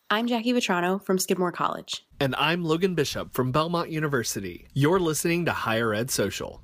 I'm Jackie Vetrano from Skidmore College. And I'm Logan Bishop from Belmont University. You're listening to Higher Ed Social.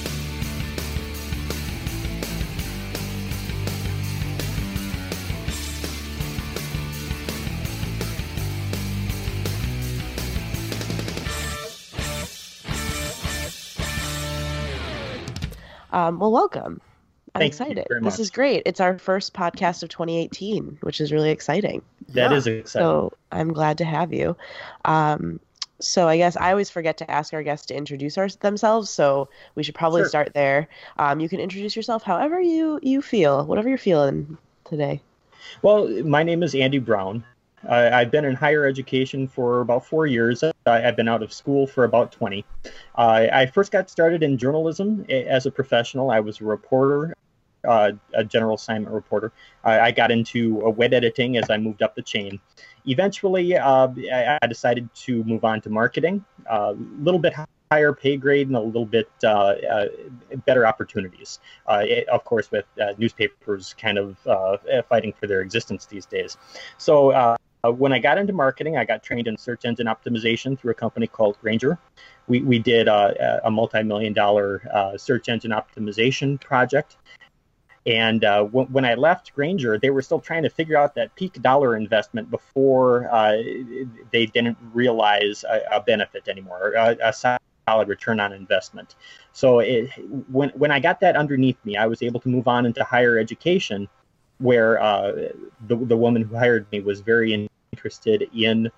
Well, welcome. I'm Thank excited. you very much. This is great. It's our first podcast of 2018, which is really exciting. That is exciting. So I'm glad to have you. So I guess I always forget to ask our guests to introduce themselves, so we should probably start there. You can introduce yourself however you feel, whatever you're feeling today. Well, my name is Andy Brown. I've been in higher education for about 4 years. I've been out of school for about 20. I first got started in journalism as a professional. I was a reporter, a general assignment reporter. I got into web editing as I moved up the chain. Eventually, I decided to move on to marketing, a little bit higher pay grade and a little bit better opportunities. Of course, with newspapers kind of fighting for their existence these days. So when I got into marketing, I got trained in search engine optimization through a company called Grainger. We did a multi-million-dollar search engine optimization project. And when I left Grainger, they were still trying to figure out that peak dollar investment before they didn't realize a benefit anymore, a solid return on investment. So when I got that underneath me, I was able to move on into higher education, where the woman who hired me was very interested in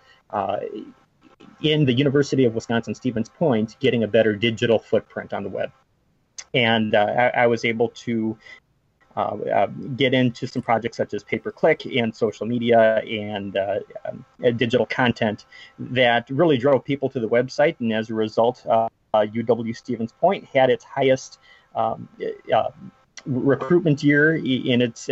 the University of Wisconsin-Stevens Point getting a better digital footprint on the web. And I was able to get into some projects such as pay-per-click and social media and digital content that really drove people to the website. And as a result, UW-Stevens Point had its highest recruitment year in its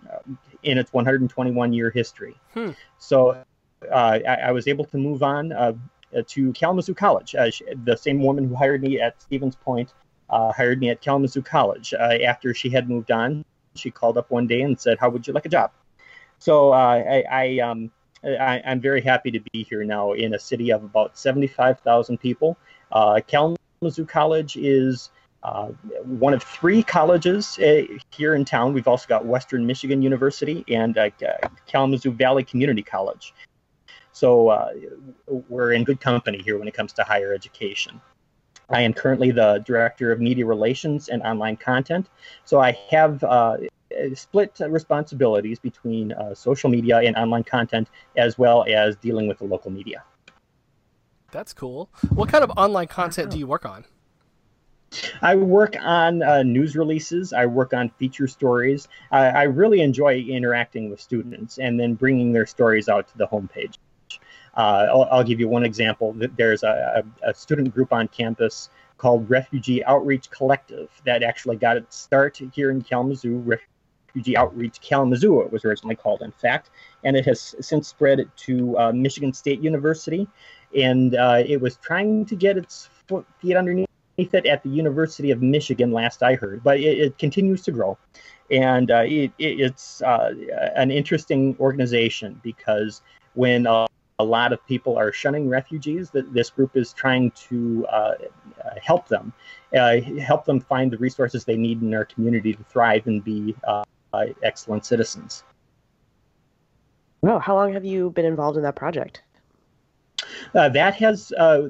121-year history. So I was able to move on to Kalamazoo College. The same woman who hired me at Stevens Point hired me at Kalamazoo College. After she had moved on, she called up one day and said, "How would you like a job?" So I'm very happy to be here now in a city of about 75,000 people. Kalamazoo College is one of 3 colleges here in town. We've also got Western Michigan University and Kalamazoo Valley Community College. So we're in good company here when it comes to higher education. I am currently the Director of Media Relations and Online Content. So I have split responsibilities between social media and online content, as well as dealing with the local media. That's cool. What kind of online content do you work on? I work on news releases. I work on feature stories. I really enjoy interacting with students and then bringing their stories out to the homepage. I'll give you one example. There's a student group on campus called Refugee Outreach Collective that actually got its start here in Kalamazoo. Refugee Outreach Kalamazoo, it was originally called, in fact, and it has since spread to Michigan State University, and it was trying to get its feet underneath it at the University of Michigan, last I heard, but it continues to grow. And it's an interesting organization because when a lot of people are shunning refugees, this group is trying to help them find the resources they need in our community to thrive and be excellent citizens. Wow, how long have you been involved in that project? That has,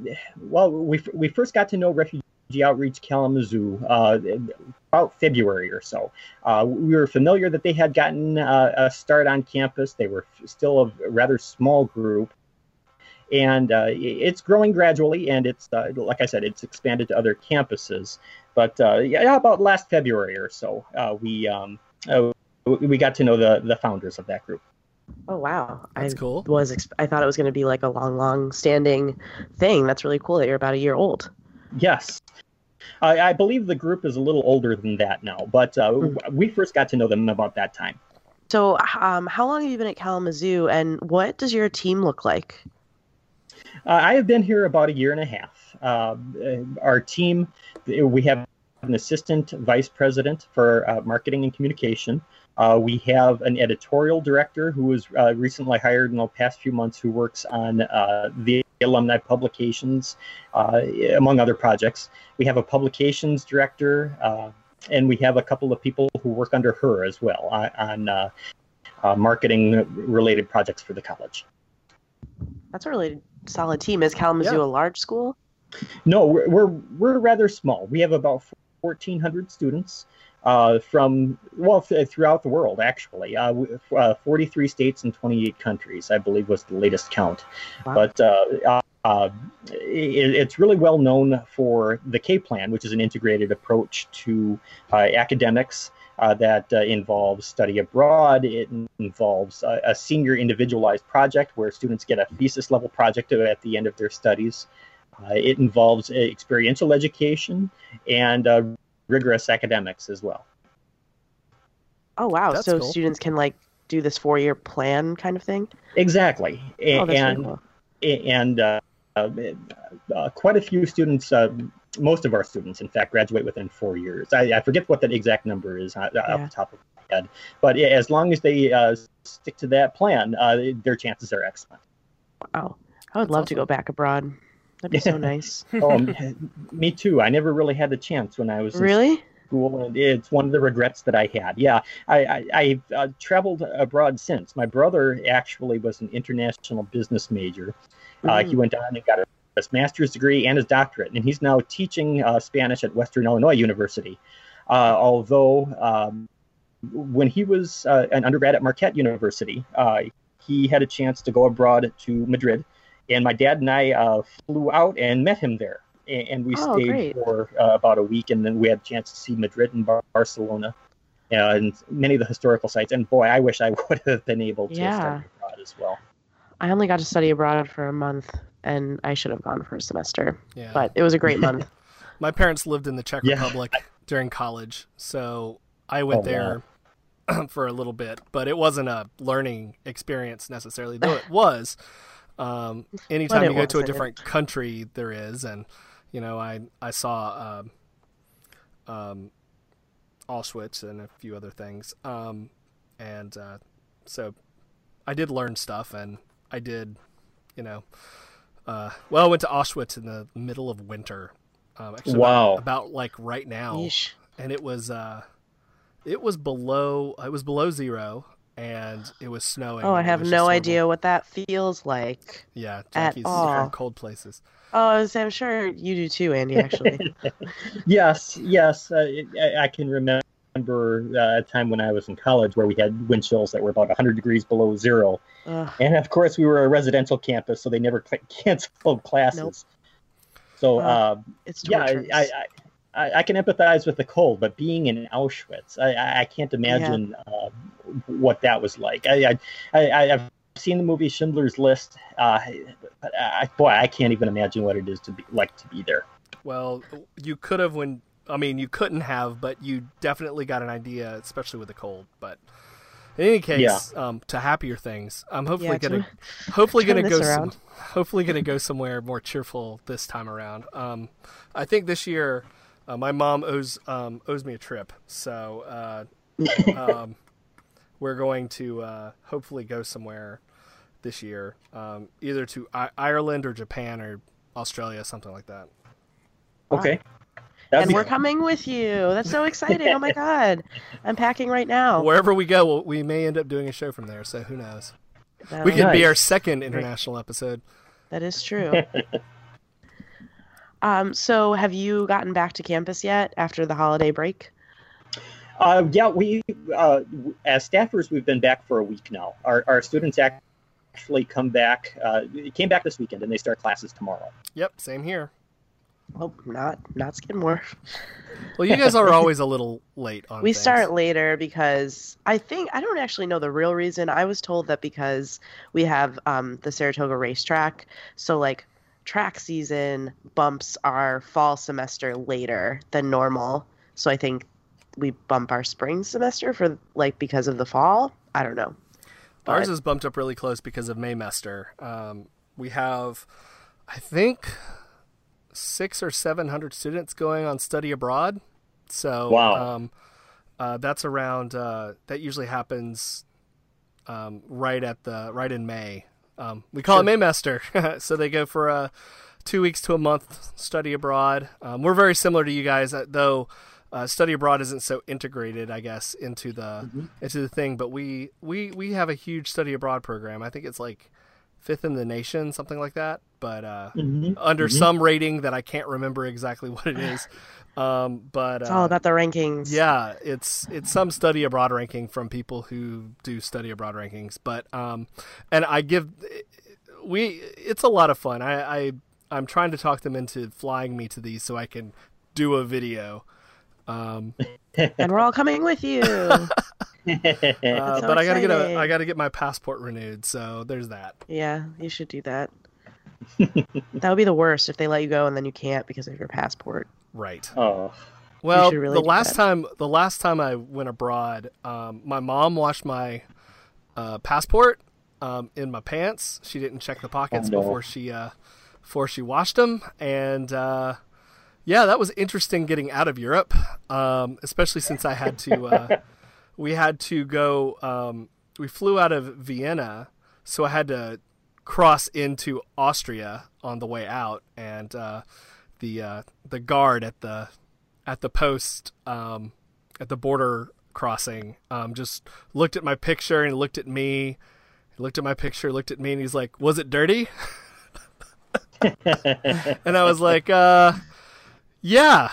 we first got to know Refugee Outreach Kalamazoo about February or so. We were familiar that they had gotten a start on campus. They were still a rather small group, and it's growing gradually, and it's like I said, it's expanded to other campuses. But about last February or so, we got to know the founders of that group. Oh, wow. That's cool. I thought it was going to be like a long standing thing. That's really cool that you're about a year old. Yes. I believe the group is a little older than that now, but we first got to know them about that time. So how long have you been at Kalamazoo, and what does your team look like? I have been here about a year and a half. Our team, we have an assistant vice president for marketing and communication. We have an editorial director who was recently hired in the past few months who works on the alumni publications, among other projects. We have a publications director, and we have a couple of people who work under her as well on marketing-related projects for the college. That's a really solid team. Is Kalamazoo a large school? No, we're rather small. We have about 1,400 students from throughout the world, actually. 43 states and 28 countries, I believe, was the latest count. Wow. But it's really well known for the K Plan, which is an integrated approach to academics that involves study abroad. It involves a senior individualized project where students get a thesis level project at the end of their studies. It involves experiential education and rigorous academics as well. Oh, wow. That's so cool. Students can do this 4-year plan kind of thing? Exactly. Oh, that's really cool. And quite a few students, most of our students, in fact, graduate within 4 years. I forget what the exact number is off the top of my head. But as long as they stick to that plan, their chances are excellent. Wow. I would love to go back abroad. That'd be so nice. Oh, me too. I never really had the chance when I was in school, and it's one of the regrets that I had. Yeah, I've traveled abroad since. My brother actually was an international business major. He went on and got his master's degree and his doctorate, and he's now teaching Spanish at Western Illinois University. Although when he was an undergrad at Marquette University, he had a chance to go abroad to Madrid. And my dad and I flew out and met him there. And we stayed for about a week, and then we had a chance to see Madrid and Barcelona and many of the historical sites. And boy, I wish I would have been able to study abroad as well. I only got to study abroad for a month, and I should have gone for a semester. Yeah. But it was a great month. My parents lived in the Czech Republic during college, so I went there for a little bit. But it wasn't a learning experience necessarily, though it was. Anytime you go to a different country, there is, and I saw Auschwitz and a few other things, so I did learn stuff, and I did, I went to Auschwitz in the middle of winter, actually about like right now. Yeesh. And it was below zero. And it was snowing. Oh, I have no idea what that feels like. Yeah, Jackie's from cold places. Oh, I'm sure you do too, Andy, actually. Yes. I can remember a time when I was in college where we had wind chills that were about 100 degrees below zero. Ugh. And of course, we were a residential campus, so they never canceled classes. Nope. So, it's torturous. I can empathize with the cold, but being in Auschwitz, I can't imagine what that was like. I've seen the movie Schindler's List, but I can't even imagine what it is to be there. Well, you could have you couldn't have, but you definitely got an idea, especially with the cold. But in any case, to happier things, I'm hopefully gonna go somewhere more cheerful this time around. I think this year. My mom owes me a trip, so we're going to hopefully go somewhere this year, either to Ireland or Japan or Australia, something like that. Okay. And we're coming with you. That's so exciting. Oh, my God. I'm packing right now. Wherever we go, we may end up doing a show from there, so who knows? We could be our second international episode. That is true. So have you gotten back to campus yet after the holiday break? We as staffers, we've been back for a week now. Our students actually came back this weekend, and they start classes tomorrow. Yep, same here. Well, not Skidmore. Well, you guys are always a little late on We things. start later because I don't actually know the real reason. I was told that because we have the Saratoga racetrack, so track season bumps our fall semester later than normal. So I think we bump our spring semester for because of the fall. I don't know. Ours is bumped up really close because of Maymester. We have, I think, 600 or 700 students going on study abroad. So That's around. That usually happens right in May. We call it Maymester. So they go for 2 weeks to a month study abroad. We're very similar to you guys, though. Study abroad isn't so integrated, I guess, into the thing. But we have a huge study abroad program. I think it's like 5th in the nation, something like that. But under some rating that I can't remember exactly what it is. But it's all about the rankings. Yeah, it's some study abroad ranking from people who do study abroad rankings. But and it's a lot of fun. I'm trying to talk them into flying me to these so I can do a video. And we're all coming with you. So but I gotta get my passport renewed, so there's that. Yeah, you should do that. That would be the worst if they let you go and then you can't because of your passport. Right. Oh. Well, the last time I went abroad, my mom washed my passport in my pants. She didn't check the pockets before she washed them, and yeah, that was interesting getting out of Europe, especially since I had to. We had to go. We flew out of Vienna, so I had to cross into Austria on the way out, and the guard at the post at the border crossing just looked at my picture and looked at me. He looked at my picture, looked at me, and he's like, "Was it dirty?" And I was like, "Yeah."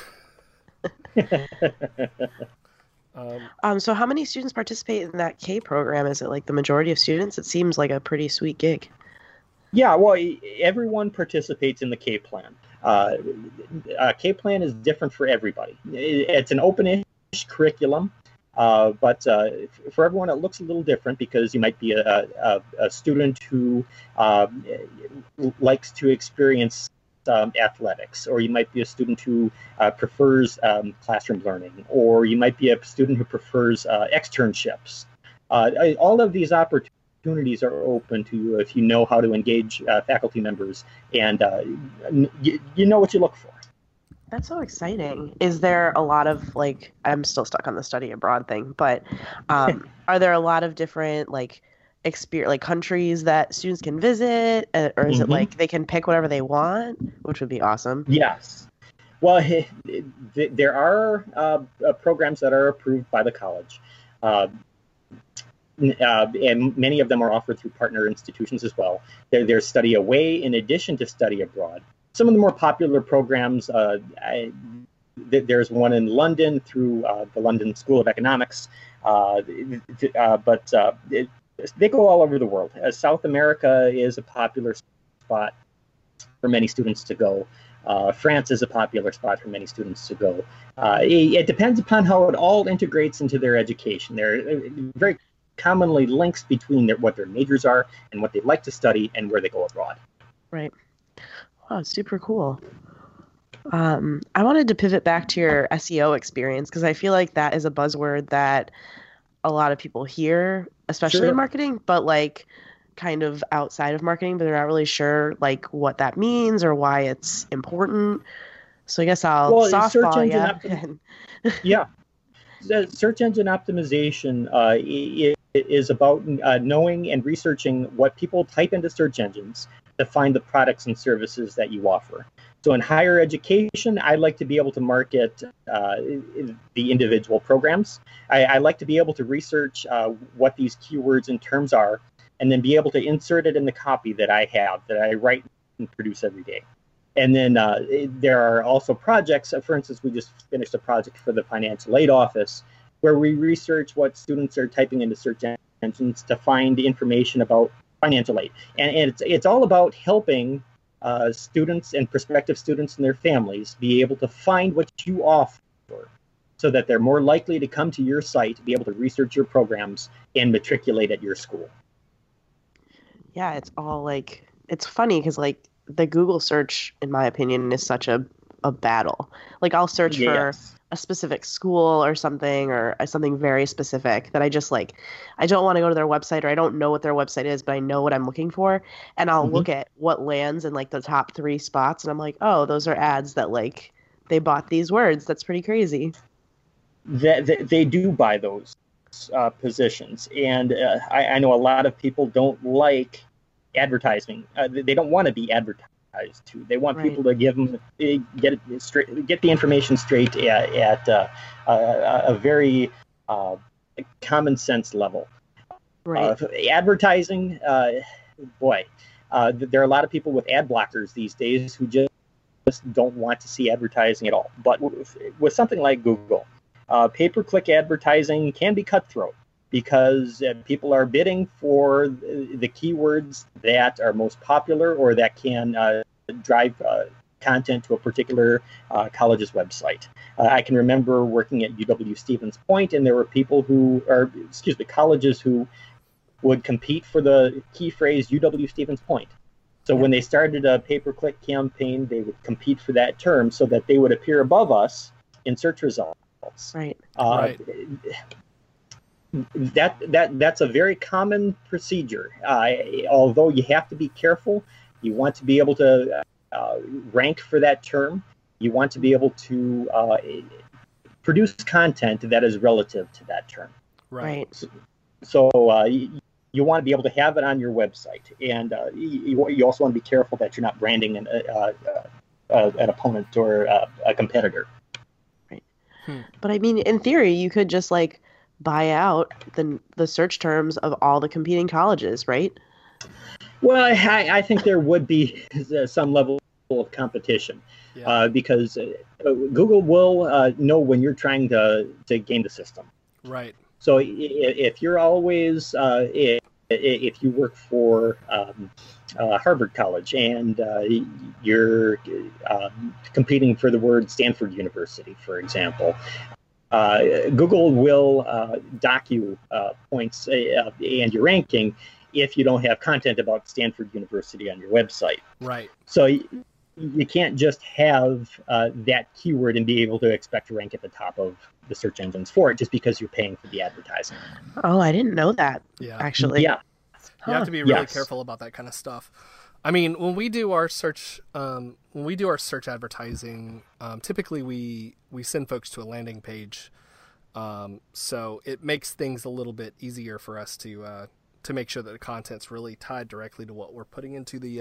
So how many students participate in that K program? Is it like the majority of students? It seems like a pretty sweet gig. Yeah, well, everyone participates in the K plan. K plan is different for everybody. It's an open-ish curriculum, but for everyone it looks a little different because you might be a student who likes to experience athletics, or you might be a student who prefers classroom learning, or you might be a student who prefers externships. All of these opportunities are open to you if you know how to engage faculty members and you know what you look for. That's so exciting. Is there a lot of, like, I'm still stuck on the study abroad thing, but are there a lot of different countries that students can visit, or is it like they can pick whatever they want, which would be awesome? Yes. Well, there are programs that are approved by the college. And many of them are offered through partner institutions as well. There's study away in addition to study abroad. Some of the more popular programs, there's one in London through the London School of Economics, but they go all over the world. South America is a popular spot for many students to go. France is a popular spot for many students to go. It depends upon how it all integrates into their education. There are very commonly links between what their majors are and what they like to study and where they go abroad. Right. Wow, super cool. I wanted to pivot back to your SEO experience because I feel like that is a buzzword that a lot of people hear, especially in marketing, but like kind of outside of marketing, but they're not really sure like what that means or why it's important. So I guess I'll softball you. Yeah. The search engine optimization is about knowing and researching what people type into search engines to find the products and services that you offer. So in higher education, I like to be able to market the individual programs. I like to be able to research what these keywords and terms are, and then be able to insert it in the copy that I have, that I write and produce every day. And then there are also projects. For instance, we just finished a project for the financial aid office where we research what students are typing into search engines to find information about financial aid. And it's all about helping students and prospective students and their families be able to find what you offer so that they're more likely to come to your site, to be able to research your programs and matriculate at your school. Yeah, it's all like, it's funny because like the Google search, in my opinion, is such a battle. Like I'll search for a specific school or something very specific that I just like, I don't want to go to their website, or I don't know what their website is, but I know what I'm looking for. And I'll look at what lands in like the top 3 spots. And I'm like, oh, those are ads that like they bought these words. That's pretty crazy. they do buy those positions, and I know a lot of people don't like advertising. They don't want to be advertised to. They want people to get the information straight at a very common sense level. Advertising, there are a lot of people with ad blockers these days who just don't want to see advertising at all. But with something like Google, pay-per-click advertising can be cutthroat because people are bidding for the keywords that are most popular or that can drive content to a particular college's website. I can remember working at UW-Stevens Point, and there were colleges who would compete for the key phrase UW-Stevens Point. So when they started a pay-per-click campaign, they would compete for that term so that they would appear above us in search results. That's a very common procedure. Although you have to be careful, you want to be able to rank for that term. You want to be able to produce content that is relative to that term. So you want to be able to have it on your website, and you also want to be careful that you're not branding an opponent or a competitor. But I mean, in theory, you could just buy out the search terms of all the competing colleges, right? Well, I think there would be some level of competition because Google will know when you're trying to game the system. Right. So if you're always, if you work for Harvard College and you're competing for the word Stanford University, for example, Google will dock you points and your ranking if you don't have content about Stanford University on your website. Right. So you can't just have that keyword and be able to expect to rank at the top of the search engines for it just because you're paying for the advertising. Oh, I didn't know that. Actually. Yeah. You have to be really careful about that kind of stuff. I mean, when we do our search advertising, typically we send folks to a landing page, so it makes things a little bit easier for us to make sure that the content's really tied directly to what we're putting into the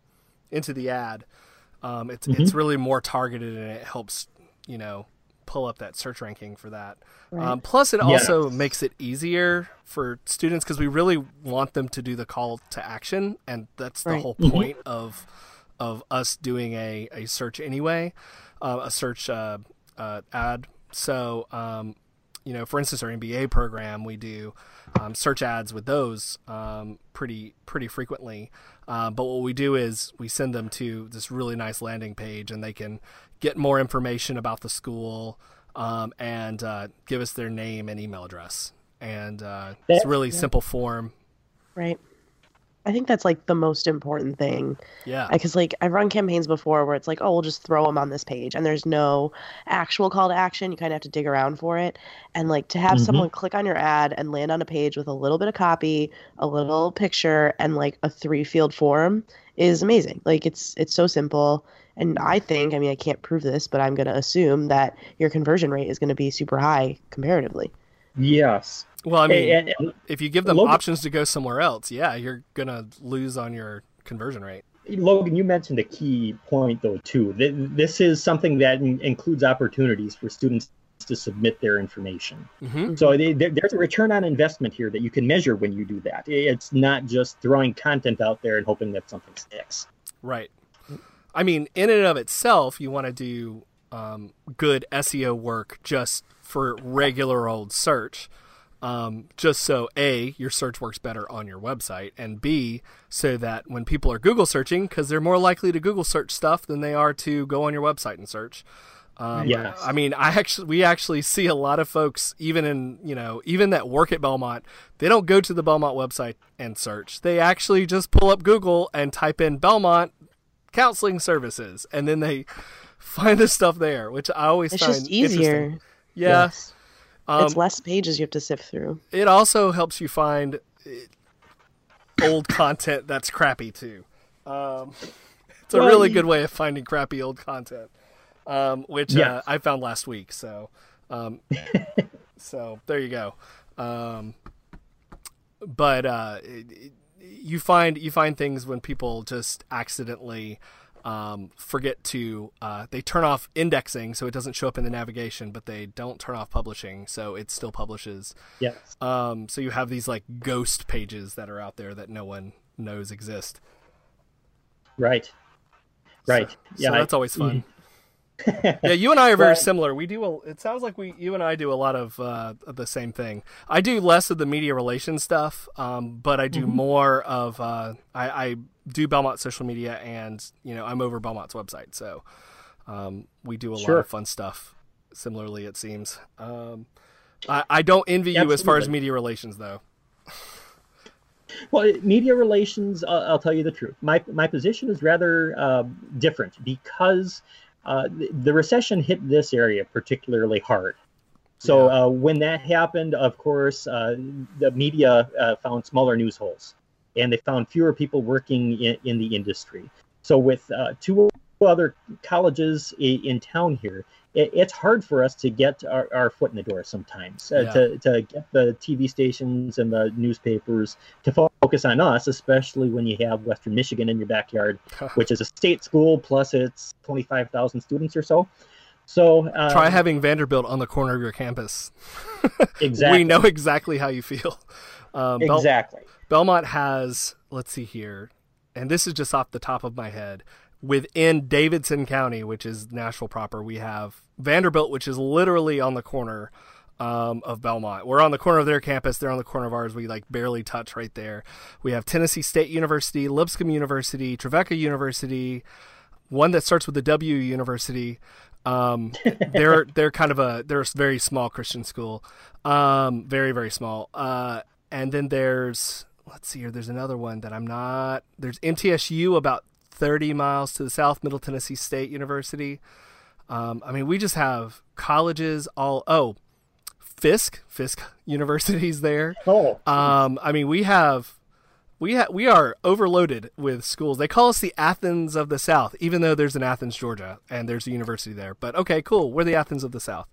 ad. It's really more targeted, and it helps pull up that search ranking for that. Plus, it also makes it easier for students because we really want them to do the call to action, and that's the whole point of us doing a search anyway, a search ad. So, for instance, our MBA program, we do search ads with those pretty frequently. But what we do is we send them to this really nice landing page, and they can get more information about the school and give us their name and email address. And it's a really simple form. Right. I think that's the most important thing. Yeah. Because I've run campaigns before where it's we'll just throw them on this page and there's no actual call to action. You kind of have to dig around for it. And to have someone click on your ad and land on a page with a little bit of copy, a little picture, and a 3-field form is amazing. It's so simple. And I think, I can't prove this, but I'm going to assume that your conversion rate is going to be super high comparatively. Yes. Well, if you give them options to go somewhere else, you're going to lose on your conversion rate. Logan, you mentioned a key point, though, too. This is something that includes opportunities for students to submit their information. So there's a return on investment here that you can measure when you do that. It's not just throwing content out there and hoping that something sticks. Right. In and of itself, you want to do good SEO work just for regular old search. Just so A, your search works better on your website, and B, so that when people are Google searching, because they're more likely to Google search stuff than they are to go on your website and search. Yes. We actually see a lot of folks, even that work at Belmont, they don't go to the Belmont website and search. They actually just pull up Google and type in Belmont counseling services, and then they find the stuff there, which I always find just easier. Interesting. Yeah. Yes. It's less pages you have to sift through. It also helps you find old content that's crappy too. It's a really good way of finding crappy old content, which I found last week. So Um, so there you go. But you find things when people just accidentally forget to they turn off indexing so it doesn't show up in the navigation, but they don't turn off publishing so it still publishes. Yes. So you have these like ghost pages that are out there that no one knows exist. Right. So that's always fun. Yeah, you and I are very similar. We do. It sounds like you and I do a lot of the same thing. I do less of the media relations stuff, but I do more of. I do Belmont social media, and I'm over Belmont's website, so we do a lot of fun stuff. Similarly, it seems. I don't envy you as far as media relations, though. Well, media relations, I'll tell you the truth. My position is rather different because the recession hit this area particularly hard. So when that happened, of course, the media found smaller news holes, and they found fewer people working in the industry. So with two other colleges in town here, it's hard for us to get our foot in the door sometimes, to get the TV stations and the newspapers to focus on us, especially when you have Western Michigan in your backyard, which is a state school, plus it's 25,000 students or so. So try having Vanderbilt on the corner of your campus. Exactly. We know exactly how you feel. Exactly. Belmont has, let's see here, and this is just off the top of my head, within Davidson County, which is Nashville proper, we have Vanderbilt, which is literally on the corner of Belmont. We're on the corner of their campus. They're on the corner of ours. We like barely touch right there. We have Tennessee State University, Lipscomb University, Trevecca University, one that starts with the W University. They're kind of they're a very small Christian school. Very, very small. And then there's, let's see here, there's another one that there's MTSU about 30 miles to the south, Middle Tennessee State University. We just have colleges Fisk University's there. We are overloaded with schools. They call us the Athens of the South, even though there's an Athens, Georgia, and there's a university there. But okay, cool. We're the Athens of the South.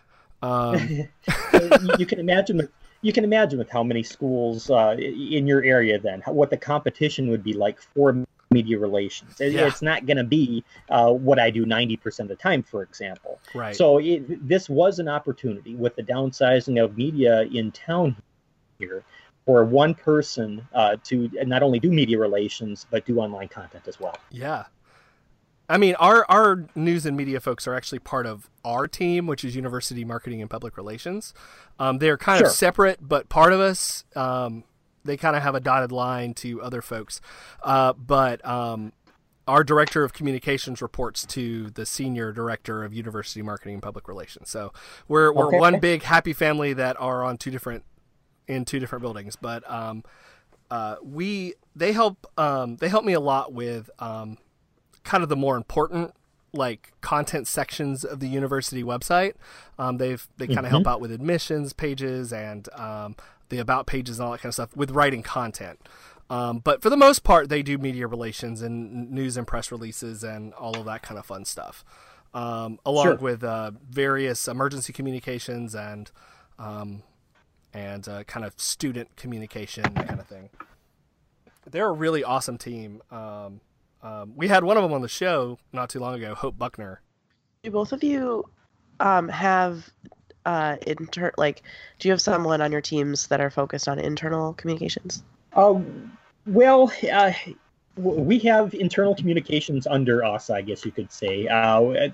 You can imagine with how many schools in your area then, what the competition would be like for media relations. It's not going to be what I do 90% of the time, for example. Right. So this was an opportunity with the downsizing of media in town here for one person to not only do media relations, but do online content as well. Yeah. Our news and media folks are actually part of our team, which is University Marketing and Public Relations. They're kind of separate, but part of us. They kind of have a dotted line to other folks. But our director of communications reports to the senior director of University Marketing and Public Relations. So we're one big happy family that are on two different buildings. But they help me a lot with kind of the more important like content sections of the university website. They kind of help out with admissions pages and the about pages and all that kind of stuff with writing content. But for the most part, they do media relations and news and press releases and all of that kind of fun stuff, along with various emergency communications and kind of student communication kind of thing. They're a really awesome team. We had one of them on the show not too long ago, Hope Buckner. Do both of you have do you have someone on your teams that are focused on internal communications? We have internal communications under us, I guess you could say. I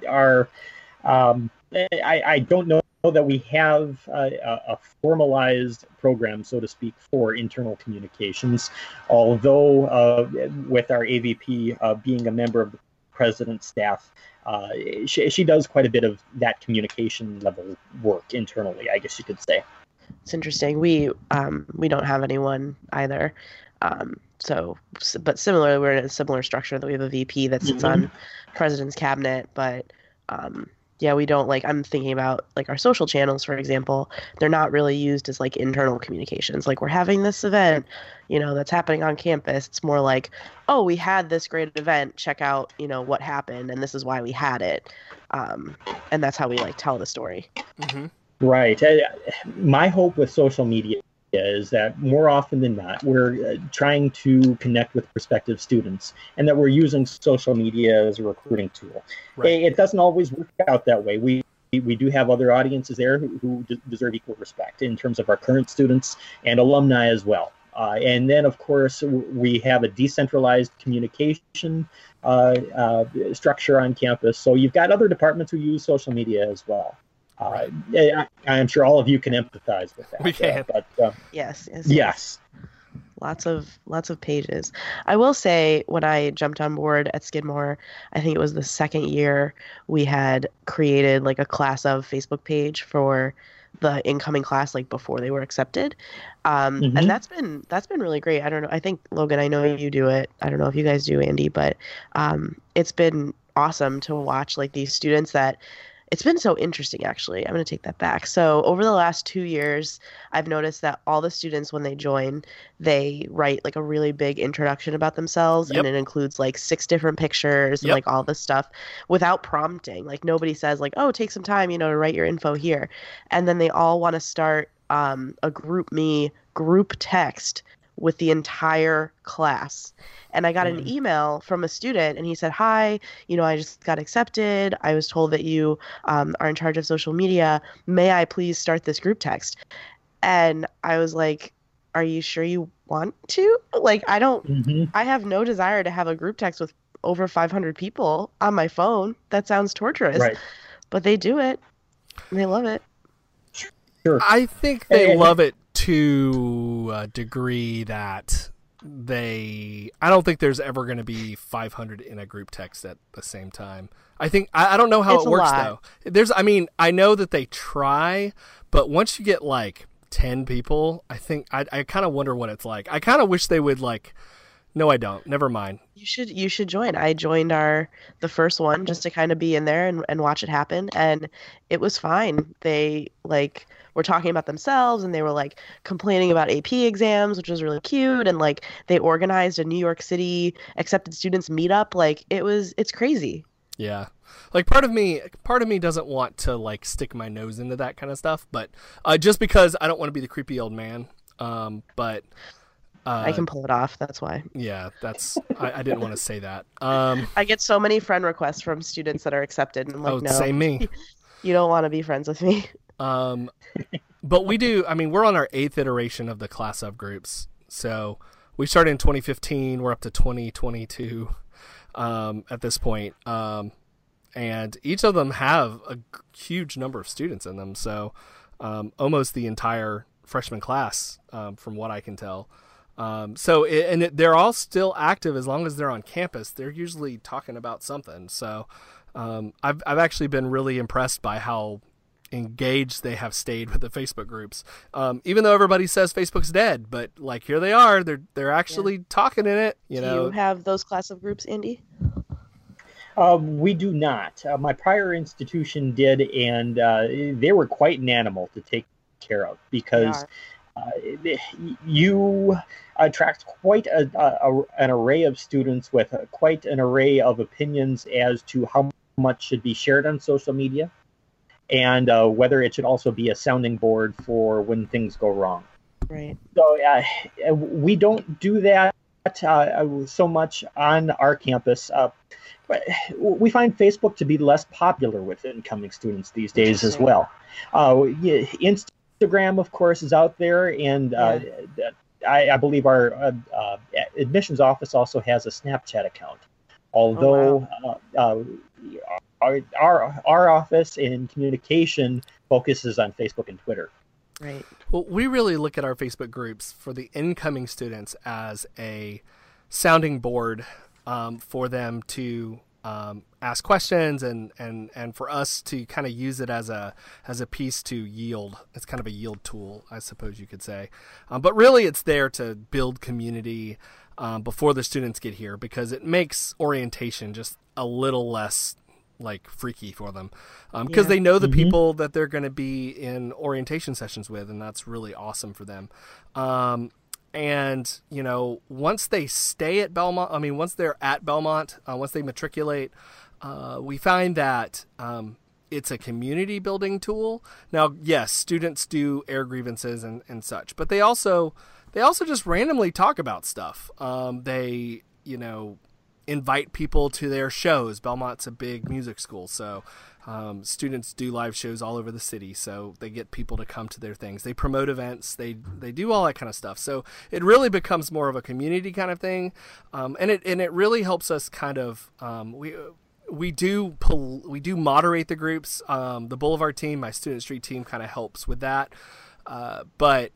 don't know that we have a formalized program, so to speak, for internal communications, although with our AVP being a member of the president's staff, she does quite a bit of that communication level work internally, I guess you could say. It's interesting. We don't have anyone either. But similarly, we're in a similar structure that we have a VP that sits on president's cabinet, but Yeah, we don't like, I'm thinking about like our social channels, for example, they're not really used as like internal communications. Like we're having this event, that's happening on campus. It's more like, oh, we had this great event. Check out, what happened, and this is why we had it. And that's how we like tell the story. Mm-hmm. Right. My hope with social media is that more often than not, we're trying to connect with prospective students and that we're using social media as a recruiting tool. Right. It doesn't always work out that way. We do have other audiences there who deserve equal respect in terms of our current students and alumni as well. And then, of course, we have a decentralized communication structure on campus. So you've got other departments who use social media as well. I'm sure all of you can empathize with that. We can. Yes. Lots of pages. I will say, when I jumped on board at Skidmore, I think it was the second year, we had created like a class of Facebook page for the incoming class, like before they were accepted. And that's been really great. I don't know. I think, Logan, I know you do it. I don't know if you guys do, Andy, but it's been awesome to watch like these students that it's been so interesting, actually. I'm going to take that back. So over the last 2 years, I've noticed that all the students, when they join, they write like a really big introduction about themselves. Yep. And it includes like 6 different pictures and like all this stuff without prompting. Like nobody says like, oh, take some time, to write your info here. And then they all want to start a GroupMe group text with the entire class. And I got an email from a student, and he said, hi, I just got accepted. I was told that you are in charge of social media. May I please start this group text? And I was like, are you sure you want to? Like, I have no desire to have a group text with over 500 people on my phone. That sounds torturous. Right. But they do it. And they love it. Sure. I think they love it to a degree that I don't think there's ever going to be 500 in a group text at the same time. I don't know how it works though. I know that they try, but once you get like 10 people, I think I kind of wonder what it's like. I kind of wish they would like, no, I don't. Never mind. You should join. I joined the first one just to kind of be in there and watch it happen. And it was fine. They like were talking about themselves, and they were like complaining about AP exams, which was really cute. And like they organized a New York City accepted students meetup. Like it's crazy. Yeah. Like part of me doesn't want to like stick my nose into that kind of stuff, but just because I don't want to be the creepy old man. But I can pull it off. That's why. Yeah, I didn't want to say that. I get so many friend requests from students that are accepted, and I'm like, no, same me. You don't want to be friends with me. But we do. I mean, we're on our 8th iteration of the class of groups. So we started in 2015. We're up to 2022 at this point. And each of them have a huge number of students in them. So almost the entire freshman class, from what I can tell. They're all still active as long as they're on campus. They're usually talking about something. So I've actually been really impressed by how engaged they have stayed with the Facebook groups. Even though everybody says Facebook's dead, but like here they are. They're actually talking in it. Do you have those class of groups, Andy? We do not. My prior institution did, and they were quite an animal to take care of because you attract quite an array of students with quite an array of opinions as to how much should be shared on social media and whether it should also be a sounding board for when things go wrong. Right. So we don't do that so much on our campus. But we find Facebook to be less popular with incoming students these days as well. Instagram, of course, is out there, and I believe our admissions office also has a Snapchat account. Although our office in communication focuses on Facebook and Twitter. Right. Well, we really look at our Facebook groups for the incoming students as a sounding board for them to ask questions and for us to kind of use it as a piece to yield. It's kind of a yield tool, I suppose you could say. But really it's there to build community before the students get here, because it makes orientation just a little less like freaky for them, because they know the Mm-hmm. people that they're going to be in orientation sessions with, and that's really awesome for them. And you know, once they stay at Belmont, once they're at Belmont, once they matriculate, we find that it's a community building tool. Now, yes, students do air grievances and such, but they also just randomly talk about stuff. They, you know, invite people to their shows. Belmont's a big music school, so students do live shows all over the city, so they get people to come to their things. They promote events. They do all that kind of stuff. So it really becomes more of a community kind of thing, and it really helps us kind of we do moderate the groups. The Boulevard team, my Student Street team, kind of helps with that, but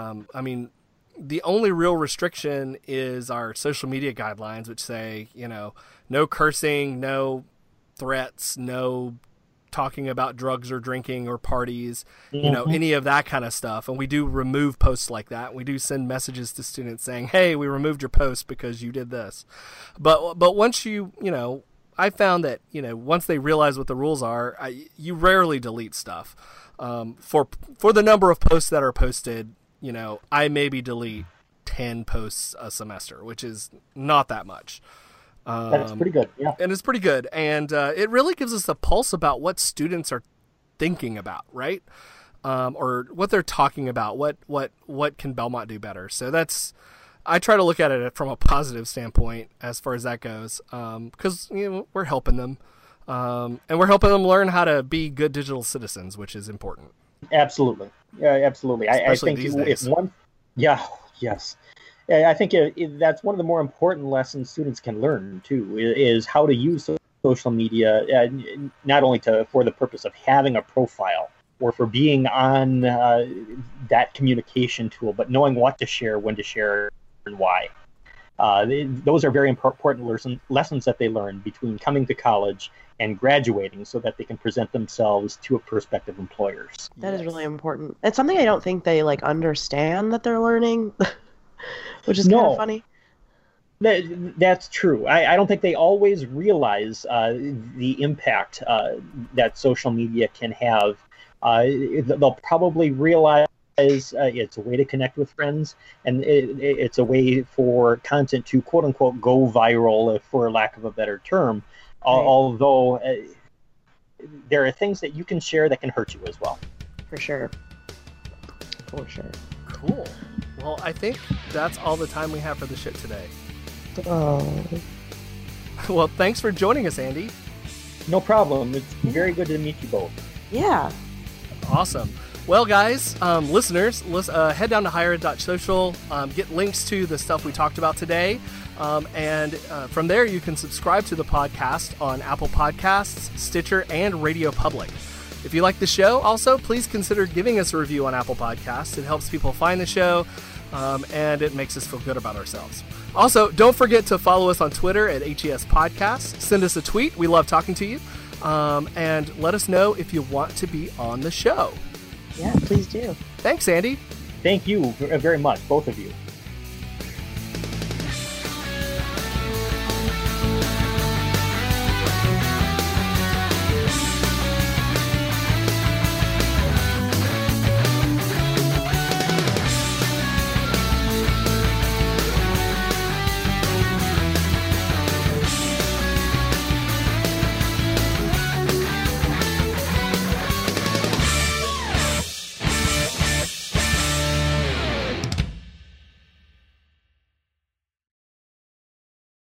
the only real restriction is our social media guidelines, which say, you know, no cursing, no threats, no talking about drugs or drinking or parties, you know, any of that kind of stuff. And we do remove posts like that. We do send messages to students saying, hey, we removed your post because you did this. But once you know, I found that, you know, once they realize what the rules are, you rarely delete stuff. For the number of posts that are posted, you know, I maybe delete 10 posts a semester, which is not that much. That's pretty good, yeah. And it's pretty good. And it really gives us a pulse about what students are thinking about, right? Or what they're talking about. What can Belmont do better? So I try to look at it from a positive standpoint as far as that goes, because, you know, we're helping them. And we're helping them learn how to be good digital citizens, which is important. Absolutely. Yeah, absolutely. I think if one, yes. I think that's one of the more important lessons students can learn too, is how to use social media, not only for the purpose of having a profile or for being on that communication tool, but knowing what to share, when to share, and why. Those are very important lessons that they learn between coming to college and graduating, so that they can present themselves to prospective employers. That is really important. It's something I don't think they understand that they're learning, which is kind of funny. That's true. I don't think they always realize the impact that social media can have. They'll probably realize it's a way to connect with friends, and it's a way for content to quote unquote go viral, for lack of a better term. Right. Although there are things that you can share that can hurt you as well. For sure. Cool. Well, I think that's all the time we have for the shit today. Oh. Well, thanks for joining us, Andy. No problem. It's very good to meet you both. Yeah. Awesome. Well, guys, listeners, head down to highered.social, get links to the stuff we talked about today, and from there you can subscribe to the podcast on Apple Podcasts, Stitcher, and Radio Public. If you like the show, also, please consider giving us a review on Apple Podcasts. It helps people find the show, and it makes us feel good about ourselves. Also, don't forget to follow us on Twitter at HES Podcasts. Send us a tweet. We love talking to you. And let us know if you want to be on the show. Yeah, please do. Thanks, Andy. Thank you very much, both of you.